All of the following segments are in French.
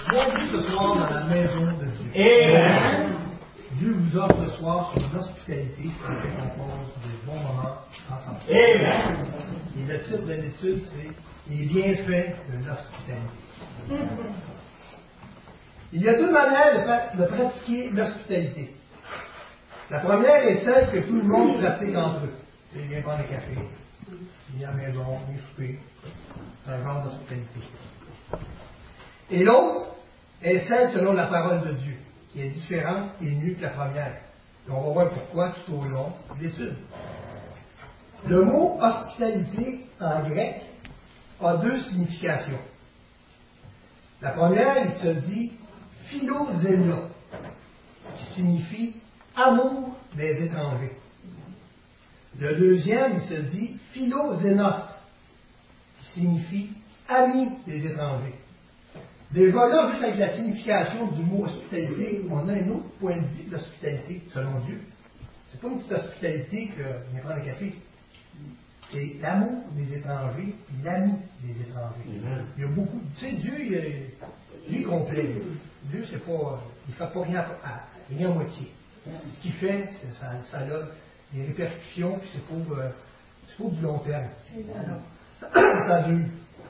Bienvenue ce soir dans la maison de Dieu. Amen. Dieu vous offre ce soir son hospitalité qui fait qu'on passe des bons moments ensemble. Amen. Et le titre de l'étude, c'est Les bienfaits de l'hospitalité. Il y a deux manières de pratiquer l'hospitalité. La première est celle que tout le monde pratique entre eux. Il vient prendre un café, il vient à la maison, il vient souper. C'est un genre d'hospitalité. Et l'autre est celle selon la parole de Dieu, qui est différente et mieux que la première. Et on va voir pourquoi tout au long de l'étude. Le mot hospitalité en grec a deux significations. La première, il se dit philoxénia, qui signifie amour des étrangers. Le deuxième, il se dit philoxénos, qui signifie ami des étrangers. Déjà là, juste avec la signification du mot hospitalité, on a un autre point de vue de l'hospitalité, selon Dieu. C'est pas une petite hospitalité que vient prendre un café. C'est l'amour des étrangers et l'ami des étrangers. Il y a beaucoup. Tu sais, Dieu, lui, il complet. Dieu, c'est pas. Il ne fait pas rien à moitié. Ce qu'il fait, ça a des répercussions, puis c'est pour du long terme. Ça dure.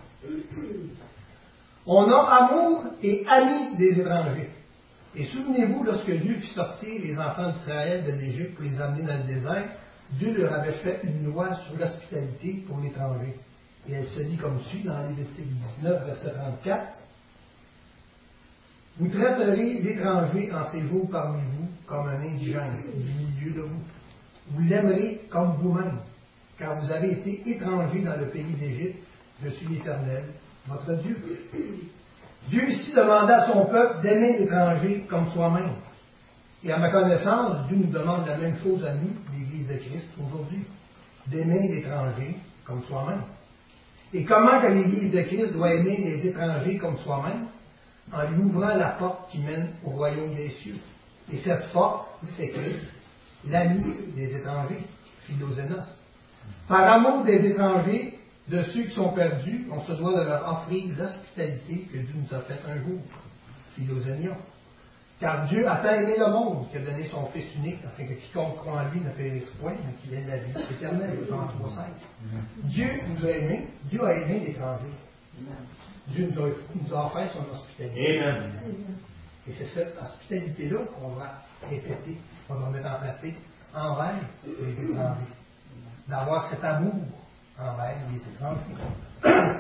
On a amour et ami des étrangers. Et souvenez-vous, lorsque Dieu fit sortir les enfants d'Israël de l'Égypte pour les amener dans le désert, Dieu leur avait fait une loi sur l'hospitalité pour l'étranger. Et elle se dit comme suit dans Lévitique 19, verset 34. Vous traiterez l'étranger en séjour parmi vous comme un indigène du milieu de vous. Vous l'aimerez comme vous-même, car vous avez été étrangers dans le pays d'Égypte. Je suis l'Éternel, votre Dieu. Dieu ici demanda à son peuple d'aimer l'étranger comme soi-même. Et à ma connaissance, Dieu nous demande la même chose à nous, l'Église de Christ, aujourd'hui. D'aimer l'étranger comme soi-même. Et comment que l'Église de Christ doit aimer les étrangers comme soi-même? En lui ouvrant la porte qui mène au royaume des cieux. Et cette porte, c'est Christ, l'ami des étrangers, philoxénos. Par amour des étrangers, de ceux qui sont perdus, on se doit de leur offrir l'hospitalité que Dieu nous a faite un jour, philoxénia. Car Dieu a tant aimé le monde qu'il a donné son Fils unique, afin que quiconque croit en lui ne périsse point, mais qu'il ait la vie éternelle, Jean 3,5. Dieu nous a aimés, Dieu a aimé l'étranger. Dieu nous a offert son hospitalité. Amen. Et c'est cette hospitalité-là qu'on va répéter, qu'on va mettre en pratique envers les étrangers. D'avoir cet amour envers les étrangers.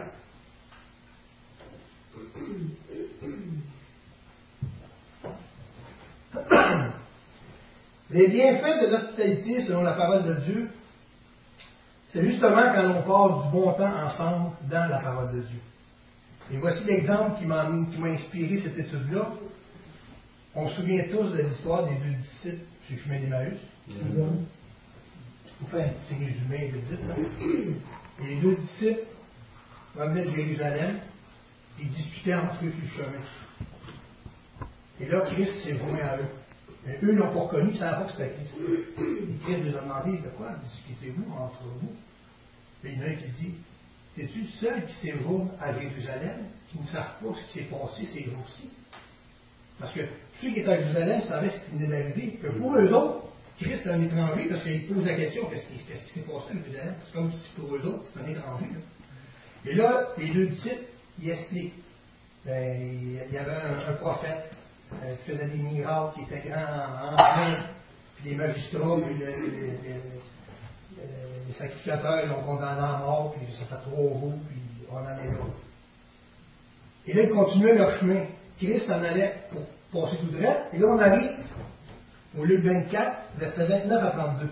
Les bienfaits de l'hospitalité, selon la parole de Dieu, c'est justement quand on passe du bon temps ensemble dans la parole de Dieu. Et voici l'exemple qui m'a inspiré cette étude-là. On se souvient tous de l'histoire des deux disciples sur le chemin d'Emmaüs. Je vous fais un petit résumé de vite. Et les deux disciples revenaient de Jérusalem, ils discutaient entre eux sur le chemin. Et là, Christ s'est joint à eux. Mais eux n'ont pas reconnu, ils ne savaient pas que c'était Christ. Et Christ leur a demandé, de quoi discutez-vous entre vous? Et il y en a un qui dit, es-tu le seul qui séjourne à Jérusalem, qui ne savent pas ce qui s'est passé ces jours-ci? Parce que ceux qui étaient à Jérusalem savaient ce qui venait d'arriver. Que pour eux autres, Christ est un étranger, parce qu'il pose la question, qu'est-ce qui s'est passé à Jérusalem? C'est comme si pour eux autres, c'est un étranger. Là. Et là, les deux disciples, ils expliquent. Il y avait un prophète qui faisait des miracles, qui était grand en main, puis les magistrats, puis les sacrificateurs l'ont condamné à mort, puis ça fait 3 jours, puis on en est là. Et là, ils continuaient leur chemin. Christ en allait pour passer tout droit, et là, on arrive au Luc 24, versets 29 à 32.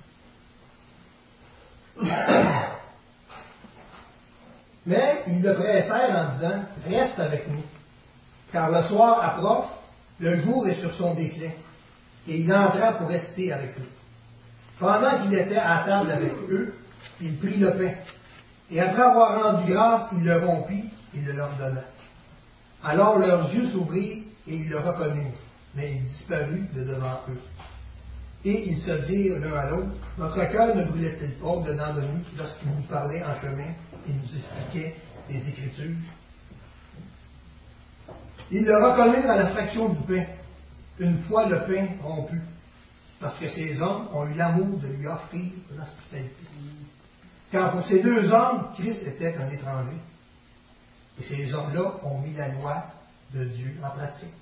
Mais ils le pressèrent en disant, reste avec nous, car le soir approche, le jour est sur son déclin. Et il entra pour rester avec eux. Pendant qu'il était à table avec eux, il prit le pain. Et après avoir rendu grâce, il le rompit et le leur donna. Alors leurs yeux s'ouvrirent et ils le reconnurent, mais il disparut de devant eux. Et ils se dirent l'un à l'autre, notre cœur ne brûlait-il pas dedans de nous lorsqu'il nous parlait en chemin et nous expliquait les Écritures? Ils le reconnurent à la fraction du pain, une fois le pain rompu, parce que ces hommes ont eu l'amour de lui offrir l'hospitalité. Car pour ces deux hommes, Christ était un étranger. Et ces hommes-là ont mis la loi de Dieu en pratique.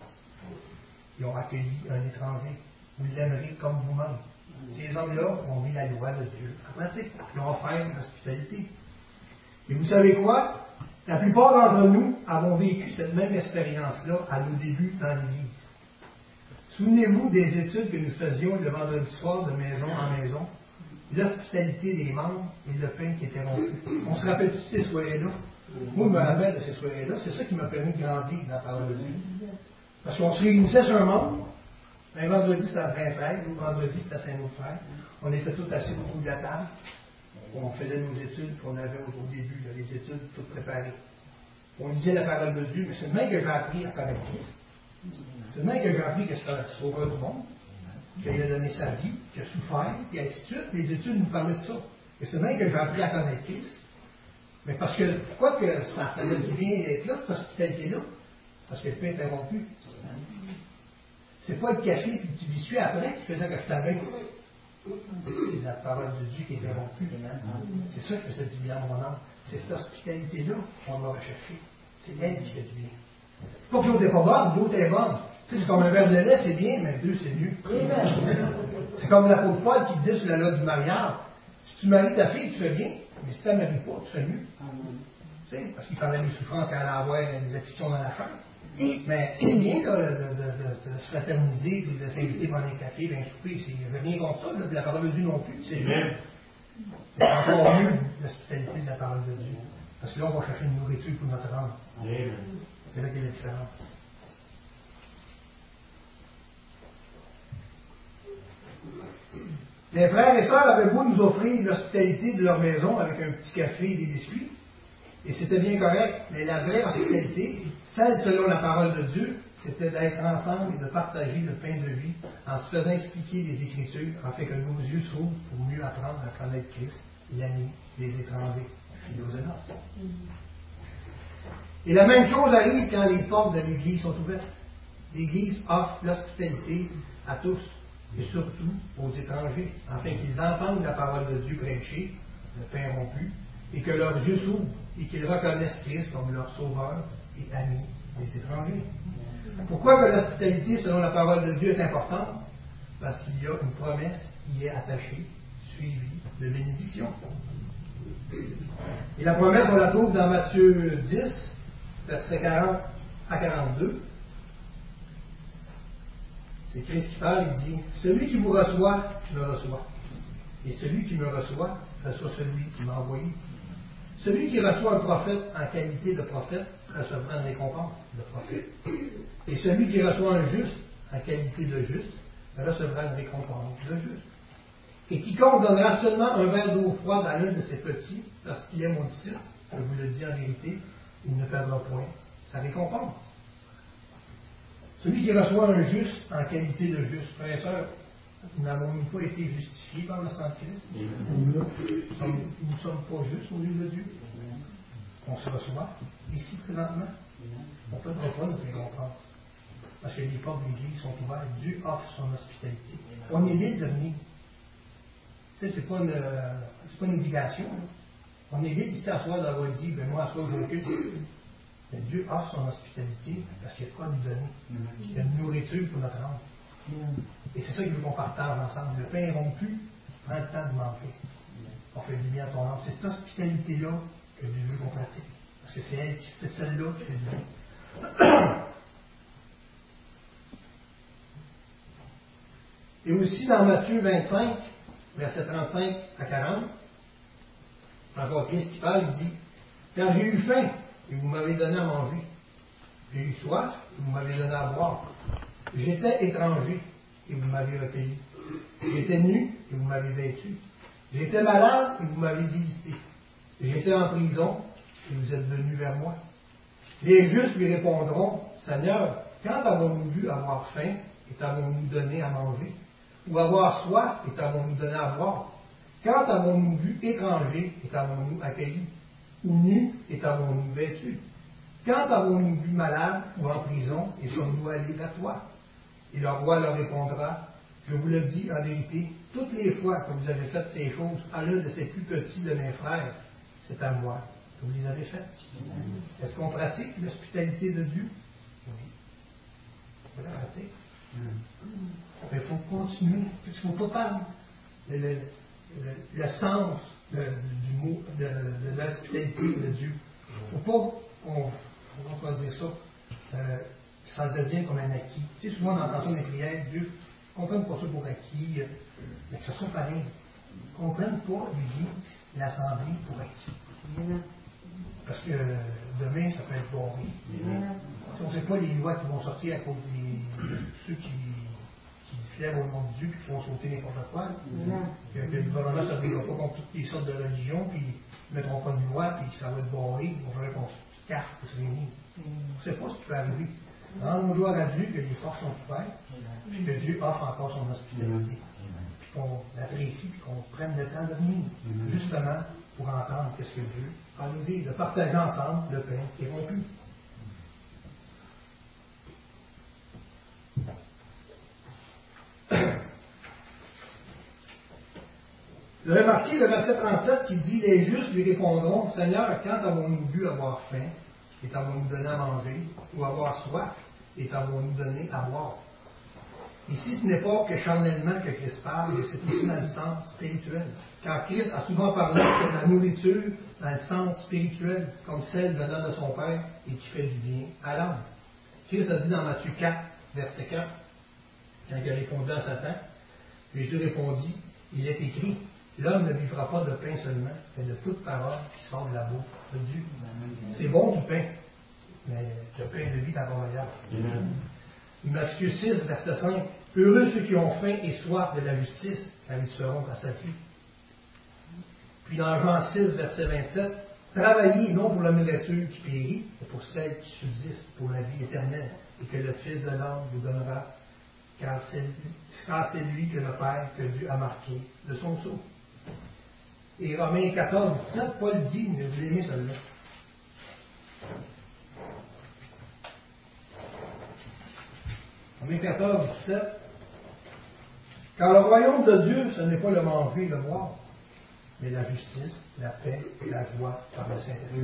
Ils ont accueilli un étranger. Vous l'aimerez comme vous-même. Ces hommes-là ont mis la loi de Dieu en pratique. Ils ont offert l'hospitalité. Et vous savez quoi? La plupart d'entre nous avons vécu cette même expérience-là à nos débuts dans l'Église. Souvenez-vous des études que nous faisions le vendredi soir de maison en maison, l'hospitalité des membres et le pain qui était rompu. On se rappelle de ces soirées-là? Moi, je me rappelle de ces soirées-là. C'est ça qui m'a permis de grandir dans la parole de Dieu. Parce qu'on se réunissait sur un membre. Un vendredi, c'était à Saint-Frère. L'autre vendredi, c'était à Saint-Autre-Frère. On était tous assis autour de la table. On faisait nos études qu'on avait au début, là, les études toutes préparées. On lisait la parole de Dieu, mais c'est le même que j'ai appris à connaître Christ. C'est le même que j'ai appris que c'est un sauveur du monde, qu'il a donné sa vie, qu'il a souffert, et ainsi de suite. Les études nous parlaient de ça. Et c'est le même que j'ai appris à connaître Christ. Mais parce que, pourquoi que ça faisait du bien d'être là, cette hospitalité-là? Parce que le pain était rompu. C'est pas le café et le petit biscuit après qui faisait que je t'avais. C'est la parole de Dieu qui était rompue. C'est ça qui faisait du bien à mon âme. C'est cette hospitalité-là qu'on va rechercher. C'est elle qui fait du bien. Pas que l'autre n'est pas bonne, l'autre est bonne. Tu sais, c'est comme un verre de lait, c'est bien, mais deux, c'est mieux. C'est comme l'apôtre Paul qui disait sur la loi du mariage. Si tu maries ta fille, tu fais bien, mais si tu ne la maries pas, tu fais mieux. Tu sais, parce qu'il parlait des souffrances qu'elle allait avoir, des afflictions dans la chair. Mais c'est bien là, de se fraterniser, et de s'inviter pendant un café, d'un souper. Je n'ai rien contre ça, là, de la parole de Dieu non plus. C'est bien. C'est encore mieux l'hospitalité de la parole de Dieu. Parce que là, on va chercher une nourriture pour notre âme. C'est là qu'il y a la différence. Les frères et sœurs avaient beau nous offrir l'hospitalité de leur maison avec un petit café et des biscuits, et c'était bien correct, mais la vraie hospitalité, celle selon la parole de Dieu, c'était d'être ensemble et de partager le pain de vie en se faisant expliquer les Écritures, afin que nos yeux s'ouvrent pour mieux apprendre à connaître Christ, l'ami des étrangers, philosénos. Et la même chose arrive quand les portes de l'Église sont ouvertes. L'Église offre l'hospitalité à tous, et surtout aux étrangers, afin qu'ils entendent la parole de Dieu prêchée, le pain rompu, et que leurs yeux s'ouvrent, et qu'ils reconnaissent Christ comme leur sauveur et ami des étrangers. Pourquoi que l'hospitalité selon la parole de Dieu est importante? Parce qu'il y a une promesse qui est attachée, suivie de bénédiction. Et la promesse, on la trouve dans Matthieu 10, versets 40 à 42. C'est Christ qui parle, il dit « Celui qui vous reçoit, me reçoit. Et celui qui me reçoit, reçoit celui qui m'a envoyé. Celui qui reçoit un prophète en qualité de prophète, recevra une récompense de prophète. Et celui qui reçoit un juste en qualité de juste, recevra une récompense de juste. Et quiconque donnera seulement un verre d'eau froide à l'un de ses petits, parce qu'il est mon disciple, je vous le dis en vérité, il ne perdra point sa récompense. Celui qui reçoit un juste en qualité de juste, frères et sœurs, nous n'avons pas été justifiés par le sang de Christ. Nous ne sommes pas justes aux yeux de Dieu. On se reçoit ici présentement. On ne perdra pas notre récompense. Parce que les portes de l'Église sont ouvertes. Dieu offre son hospitalité. On est libre de venir. Tu sais, c'est pas une obligation. Là. On est libre ici à soir d'avoir dit, ben moi à soir je m'occupe. Mais Dieu offre son hospitalité parce qu'il y a quoi à nous donner. Il y a une nourriture pour notre âme. Et c'est ça qu'il veut qu'on partage ensemble. Le pain est rompu, prends le temps de manger. On fait du bien à ton âme. C'est cette hospitalité-là que Dieu veut qu'on pratique. Parce que c'est celle-là qui fait du bien. Et aussi dans Matthieu 25, versets 35 à 40, encore Christ qui parle, il dit « Car j'ai eu faim, et vous m'avez donné à manger. J'ai eu soif, et vous m'avez donné à boire. J'étais étranger, et vous m'avez recueilli. J'étais nu, et vous m'avez vêtu. J'étais malade, et vous m'avez visité. J'étais en prison, et vous êtes venus vers moi. » Les justes lui répondront, « Seigneur, quand avons-nous vu avoir faim, et t'avons-nous donné à manger? Ou avoir soif, et t'avons-nous donné à boire? Quand avons-nous vu étranger, et t'avons-nous accueilli? Ou nu, et t'avons-nous vêtu? quand avons-nous vu malade ou en prison et sommes-nous allés vers toi? Et le roi leur répondra, je vous le dis en vérité, toutes les fois que vous avez fait ces choses à l'un de ces plus petits de mes frères, c'est à moi que vous les avez faites. Est-ce qu'on pratique l'hospitalité de Dieu? Oui. On la pratique. Mais il faut continuer. Il ne faut pas perdre le sens du mot de l'hospitalité de Dieu. Il ne faut pas, on va dire ça, ça devient comme un acquis. Tu sais, souvent on entend ça dans les prières, Dieu, ne comprenne pas ça pour acquis, mais que ce soit pareil. Ne comprenne pas l'Église, l'Assemblée pour acquis. Parce que demain, ça peut être borré. Si on ne sait pas les lois qui vont sortir à cause de ceux qui se lèvent au nom de Dieu et qui font sauter n'importe quoi, que le gouvernement ne s'appliquera pas contre toutes les sortes de religions, puis ils ne mettront pas de loi, puis ça va être borré, il va falloir qu'on se cache pour se réunir. On ne sait pas ce qui peut arriver. Rendons gloire à Dieu que les forces sont ouvertes, puis que Dieu offre encore son hospitalité. Puis qu'on l'apprécie, puis qu'on prenne le temps de venir, justement pour entendre qu'est-ce que Dieu a à nous dire, de partager ensemble le pain qui est rompu. Vous avez remarqué le verset 37 qui dit, les justes lui répondront, Seigneur, quand avons-nous vu avoir faim, et t'avons-nous donné à manger, ou avoir soif, et t'avons-nous donné à boire? Ici, ce n'est pas que charnellement que Christ parle, mais c'est aussi dans le sens spirituel. Car Christ a souvent parlé de la nourriture dans le sens spirituel, comme celle venant de son Père et qui fait du bien à l'âme. Christ a dit dans Matthieu 4, verset 4, quand il a répondu à Satan, Jésus répondit, il est écrit, l'homme ne vivra pas de pain seulement, mais de toute parole qui sort de la bouche de Dieu. C'est bon du pain, mais le pain de vie est encore meilleur. Matthieu 6, verset 5, heureux ceux qui ont faim et soif de la justice, car ils seront rassasiés. Puis dans Jean 6, verset 27, travaillez non pour la nourriture qui périt, mais pour celle qui subsiste, pour la vie éternelle, et que le Fils de l'homme vous donnera, car c'est lui que le Père, que Dieu a marqué de son sceau. Et Romains 14, 17, Paul dit, mais vous l'aimez celle-là. Romains 14, 17. Car le royaume de Dieu, ce n'est pas le manger et le boire, mais la justice, la paix et la joie par le Saint-Esprit.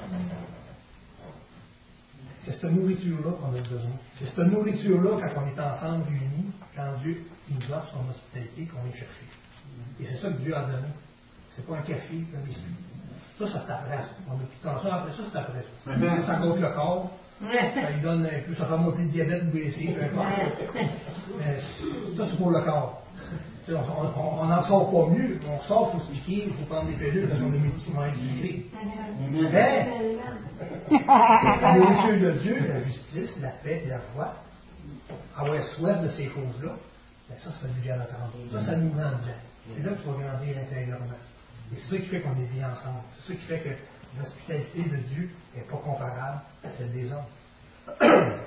C'est cette nourriture-là qu'on a besoin. C'est cette nourriture-là, quand on est ensemble réunis, quand Dieu nous offre son hospitalité, qu'on est chercher. Et c'est ça que Dieu a donné. C'est pas un café comme ici. Ça c'est après. On a tout le temps ça. Après ça, c'est après. Ça gonfle le corps. Ça lui donne un peu, ça fait monter le diabète ou baisser, peu importe. Mais ça, c'est pour le corps. On n'en sort pas mieux. On sort, il faut se piquer, il faut prendre des pilules, parce qu'on a des médicaments individués. Mais, la nourriture de Dieu, la justice, la paix et la foi, avoir soif de ces choses-là, ben ça fait du bien à notre âme. Ça nous rend bien. C'est là qu'il faut grandir intérieurement. Et c'est ça qui fait qu'on est bien ensemble. C'est ça qui fait que l'hospitalité de Dieu n'est pas comparable à celle des hommes.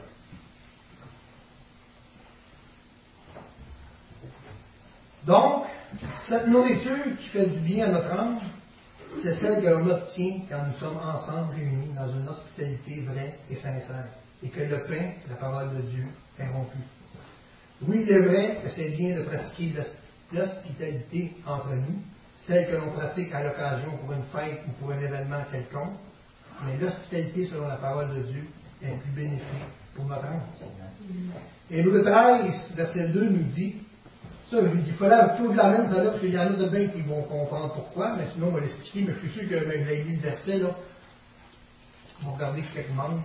Donc, cette nourriture qui fait du bien à notre âme, c'est celle que l'on obtient quand nous sommes ensemble réunis dans une hospitalité vraie et sincère, et que le pain, la parole de Dieu, est rompu. Oui, il est vrai que c'est bien de pratiquer l'hospitalité entre nous, celle que l'on pratique à l'occasion pour une fête ou pour un événement quelconque, mais l'hospitalité selon la parole de Dieu est plus bénéfique pour notre âme. Hébreux 13, verset 2 nous dit, ça, je lui dis, il fallait que tu l'amènes ça là, parce qu'il y en a de bien qui vont comprendre pourquoi, mais sinon on va l'expliquer, mais je suis sûr que vous avez dit le verset là, on va regarder quelques membres.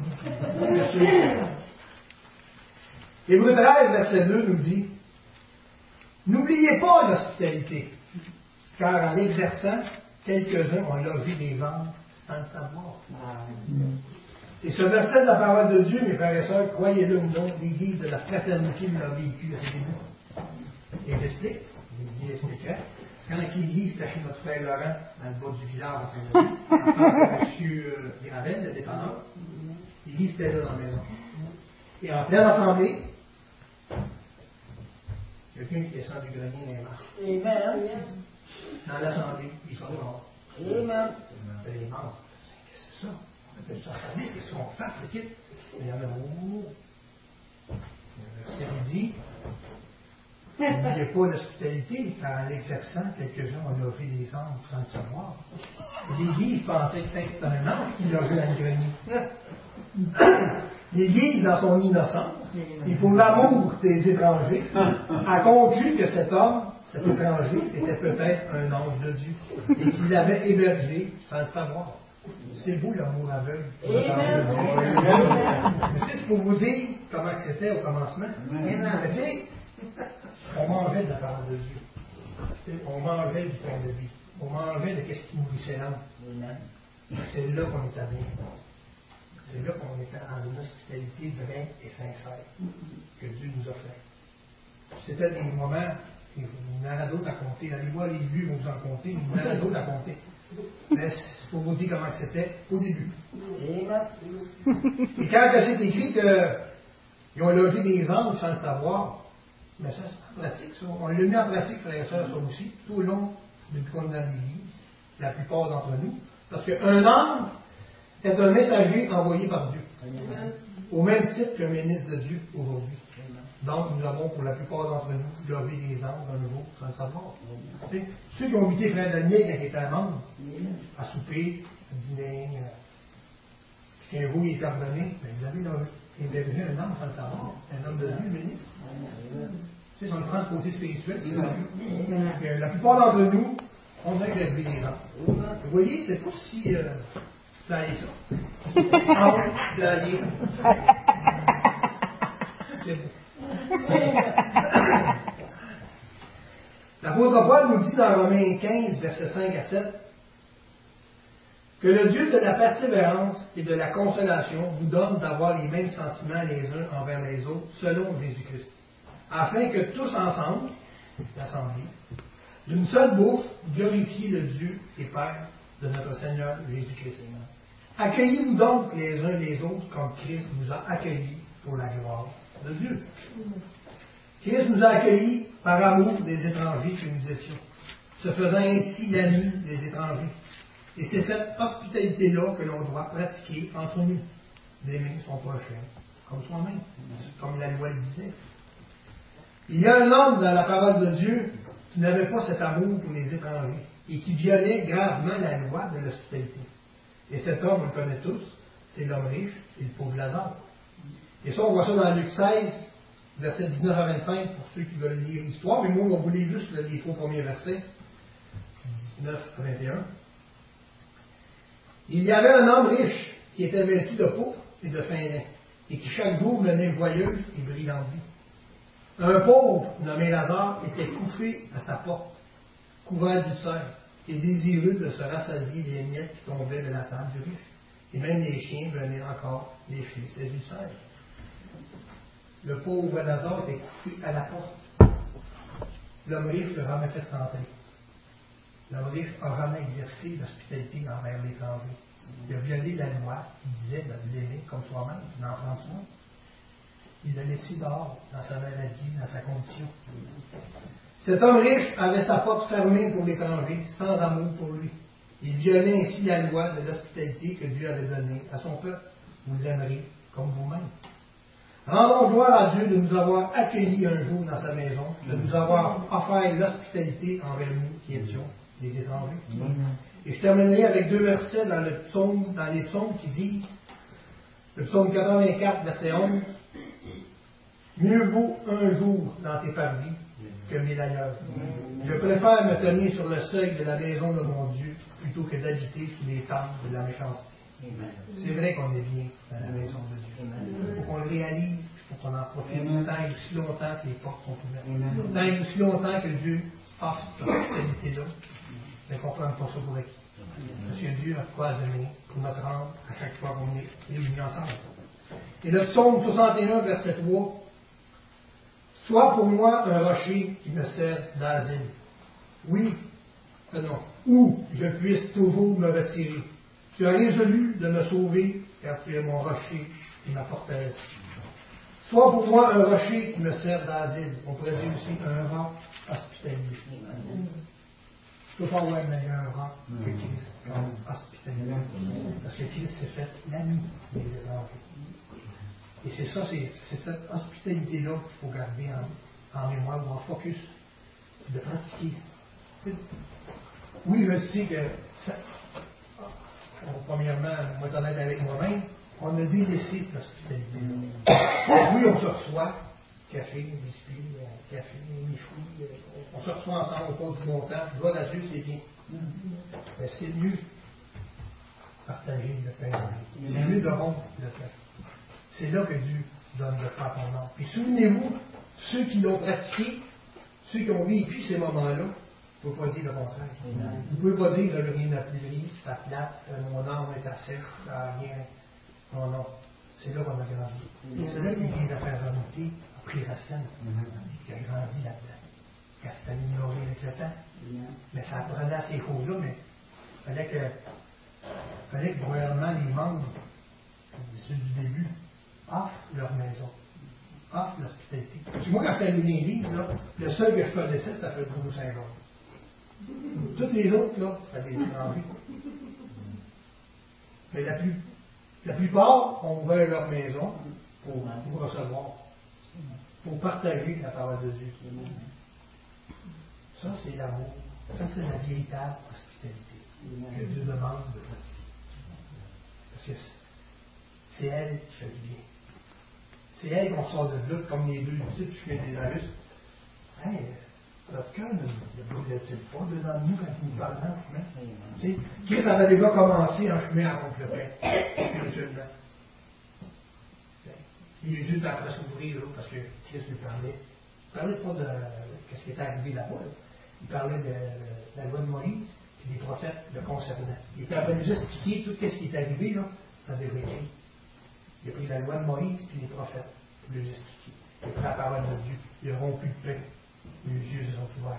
Hébreux 13, verset 2 nous dit, n'oubliez pas l'hospitalité, car en l'exerçant, quelques-uns ont logé des âmes sans le savoir. Et ce verset de la parole de Dieu, mes frères et sœurs, croyez-le ou non, l'Église de la fraternité l'a vécu à ses débuts. Et j'explique, l'Église expliquerait, quand l'Église était chez notre frère Laurent, dans le bas du village à Saint-Denis, M. Gravel, le dépanneur, l'Église était là dans la maison. Et en pleine assemblée, quelqu'un qui descend du grenier dans les marches. Amen. Dans l'assemblée, ils sont morts. Amen. Les morts. Qu'est-ce que c'est ça? Vous entendez, c'est ce qu'on fait, c'est qu'il y en a beaucoup. Le verset dit, n'oubliez pas l'hospitalité, car en l'exerçant, quelques-uns ont logé des anges sans le savoir. L'Église pensait que c'était un ange qui logeait dans le grenier. L'Église, dans son innocence, et pour l'amour des étrangers, a conclu que cet homme, cet étranger, était peut-être un ange de Dieu, et qu'il l'avait hébergé sans le savoir. C'est beau l'amour aveugle. Mais c'est pour vous dire comment c'était au commencement. Mais on mangeait de la parole de Dieu. On mangeait du pain de vie. On mangeait de ce qui nourrissait l'âme. C'est là qu'on était bien. C'est là qu'on était dans une hospitalité vraie et sincère que Dieu nous offrait. C'était des moments, il y en a d'autres à compter. Allez voir les élus, vont vous en compter, mais il y en a d'autres à compter. Mais c'est pour vous dire comment c'était au début. Et quand c'est écrit qu'ils ont logé des anges sans le savoir, mais ça c'est en pratique, ça. On l'a mis en pratique, frères et sœurs, ça aussi, tout au long depuis qu'on est dans l'Église, la plupart d'entre nous. Parce qu'un ange est un messager envoyé par Dieu. Au même titre qu'un ministre de Dieu aujourd'hui. Donc, nous avons, pour la plupart d'entre nous, logé des anges un jour sans le savoir. Ceux qui ont invité frère Daniel quand il était à Mende, à souper, à dîner, puis qu'un jour il est ordonné, vous avez hébergé un ange sans le savoir, un homme de Dieu, ministre. C'est son transporté spirituel, c'est ça. La plupart d'entre nous, on a hébergé des anges. Vous voyez, c'est pas si ça aille ça. Ange, d'aller. C'est beau. L'apôtre Paul nous dit dans Romains 15, versets 5 à 7, que le Dieu de la persévérance et de la consolation vous donne d'avoir les mêmes sentiments les uns envers les autres, selon Jésus-Christ, afin que tous ensemble, l'Assemblée, d'une seule bouche, glorifiez le Dieu et Père de notre Seigneur Jésus-Christ. Accueillez-vous donc les uns les autres comme Christ vous a accueillis pour la gloire de Dieu. Christ nous a accueillis par amour des étrangers que nous étions, se faisant ainsi l'ami des étrangers. Et c'est cette hospitalité-là que l'on doit pratiquer entre nous, d'aimer son prochain comme soi-même, comme la loi le disait. Il y a un homme dans la parole de Dieu qui n'avait pas cet amour pour les étrangers et qui violait gravement la loi de l'hospitalité. Et cet homme, on le connaît tous, c'est l'homme riche et le pauvre Lazare. Et ça, on voit ça dans Luc 16, versets 19 à 25, pour ceux qui veulent lire l'histoire. Mais moi, on vous lire juste les 3 premiers versets, 19 à 21. Il y avait un homme riche qui était vêtu de pourpre et de fin lin, et qui chaque jour menait joyeuse et brillante vie. Un pauvre, nommé Lazare, était couché à sa porte, couvert d'ulcères, et désireux de se rassasier des miettes qui tombaient de la table du riche. Et même les chiens venaient encore lécher ses ulcères. Le pauvre Lazare était couché à la porte. L'homme riche ne l'a jamais fait rentrer. L'homme riche n'a jamais exercé l'hospitalité envers l'étranger. Il a violé la loi qui disait de l'aimer comme soi-même, d'en prendre soin. Il l'a laissé dehors, dans sa maladie, dans sa condition. Cet homme riche avait sa porte fermée pour l'étranger, sans amour pour lui. Il violait ainsi la loi de l'hospitalité que Dieu avait donnée à son peuple. Vous l'aimerez comme vous-même. Rendons gloire à Dieu de nous avoir accueillis un jour dans sa maison, de nous avoir offert l'hospitalité envers nous qui étions des étrangers. Et je terminerai avec 2 versets dans les psaumes qui disent, le psaume 84, verset 11, « Mieux vaut un jour dans tes parvis que 1000 ailleurs. Je préfère me tenir sur le seuil de la maison de mon Dieu plutôt que d'habiter sous les tentes de la méchanceté. » C'est vrai qu'on est bien dans la maison de Dieu. Il faut qu'on le réalise, il faut qu'on en profite tant et aussi longtemps que les portes sont ouvertes. Tant et aussi longtemps que Dieu offre cette hospitalité-là, mais qu'on ne prenne pas ça pour acquis. Parce que Dieu a quoi donner pour notre âme à chaque fois qu'on est réunis ensemble. Et le psaume 61, verset 3, « Sois pour moi un rocher qui me sert d'asile. Oui, non, où je puisse toujours me retirer. Tu as résolu de me sauver, car tu es mon rocher et ma forteresse. Sois pour moi un rocher qui me sert d'asile. » On pourrait dire aussi un roc hospitalier. Tu ne peux pas avoir un meilleur rang que Christ comme hospitalité. Parce que Christ s'est fait l'ami des étrangers. Et c'est ça, c'est cette hospitalité-là qu'il faut garder en mémoire ou en focus, de pratiquer. Oui, je sais que, premièrement, moi, être honnête avec moi-même, on a délaissé cette hospitalité-là. Oui, on se reçoit, café, biscuits, café, michoui, on se reçoit ensemble, on passe du bon temps, gloire à Dieu, c'est bien. Mais c'est mieux partager le pain. C'est mieux de rompre le pain. C'est là que Dieu donne le pain à ton âme. Puis souvenez-vous, ceux qui l'ont pratiqué, ceux qui ont vécu ces moments-là, vous ne pouvez pas dire le contraire. Vous ne pouvez pas dire que le rien n'a plus de vie, ça plate, mon âme est à sèche, rien. Non, non. C'est là qu'on a grandi. C'est là que l'Église a fait remonter, a pris racine, qui a grandi là-dedans. Qu'elle s'est améliorée avec le temps. Mais ça apprenait à ces choses-là, mais il fallait que le gouvernement, les membres, ceux du début, offrent leur maison, offrent l'hospitalité. Parce que moi, quand j'étais allé dans l'Église, le seul que je connaissais, c'était le Bruno Saint-Jean. Toutes les autres, là, c'était des étrangers. Mais la plupart ont ouvert leur maison pour recevoir, pour partager la parole de Dieu. Ça, c'est l'amour. Ça, c'est la véritable hospitalité que Dieu demande de pratiquer. Parce que c'est elle qui fait du bien. C'est elle qu'on sort de là, comme les deux disciples du chemin d'Emmaüs. Hey, notre cœur ne brûlait-il pas dedans de nous quand il nous parlait en chemin? Christ avait déjà commencé en chemin à rompre le pain, spirituellement. Il est juste après s'ouvrir, parce que Christ lui parlait. Il ne parlait pas de ce qui était arrivé là-bas. Il parlait de la loi de Moïse et des prophètes le concernant. Il était en train de nous expliquer tout ce qui est arrivé, là, dans des écrits. Il a pris la loi de Moïse et les prophètes pour les expliquer. Il a pris la parole de Dieu. Il a rompu le pain. Les yeux se sont ouverts.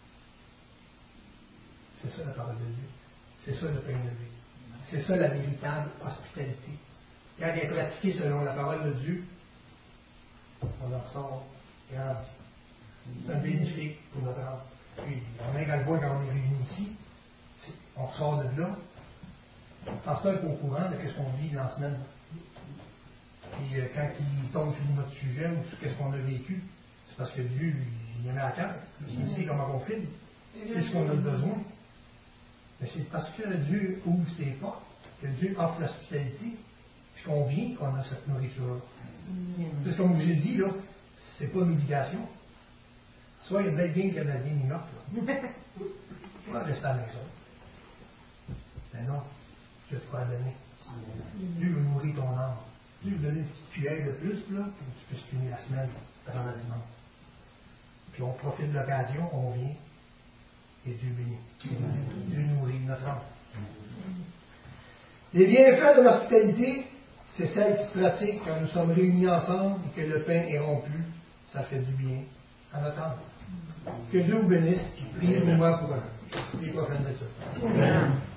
C'est ça la parole de Dieu. C'est ça le pain de vie. C'est ça la véritable hospitalité. Quand elle est pratiquée selon la parole de Dieu, on en sort grandi. C'est un bénéfice pour notre âme. Puis, on est quand on est réunis ici, on sort de là. Le pasteur est au courant de ce qu'on vit dans la semaine. Puis quand il tombe sur notre sujet ou sur ce qu'on a vécu, c'est parce que Dieu, il en a à cœur. Il sait comment on fait. C'est ce qu'on a besoin. Mais c'est parce que Dieu ouvre ses portes, que Dieu offre l'hospitalité, puis qu'on vient qu'on a cette nourriture. C'est comme je vous ai dit, là, c'est pas une obligation. Soit il y a une belle game canadienne New York, là. Tu vas rester à la maison. Mais non, tu as de quoi donner. Dieu veut nourrir ton âme. Dieu veut donner une petite cuillère de plus, là, pour que tu puisses finir la semaine pendant le dimanche. Puis on profite de l'occasion, on vient, et Dieu bénit. Dieu nourrit notre âme. Les bienfaits de l'hospitalité, c'est celle qui se pratique quand nous sommes réunis ensemble et que le pain est rompu. Ça fait du bien à notre âme. Que Dieu vous bénisse. Priez pour moi pour les prochaines lectures.